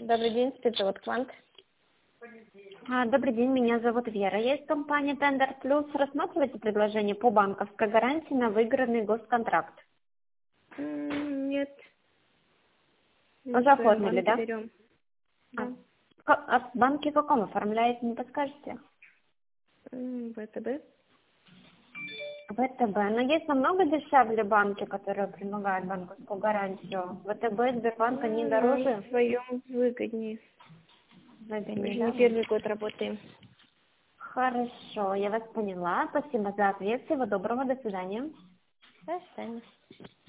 Добрый день, спецзавод «Квант». Добрый день, меня зовут Вера. Есть компания Tender Plus. Рассматриваете предложение по банковской гарантии на выигранный госконтракт? Нет. Уже оформили, да? Берем. Да. А в банке каком оформляете, не подскажете? ВТБ. ВТБ. Но есть намного дешевле банки, которые предлагают банковскую гарантию. ВТБ, Сбербанк, они дороже. В своем выгоднее. Мы же не первый год работаем. Хорошо, я вас поняла. Спасибо за ответ. Всего доброго, до свидания. До свидания.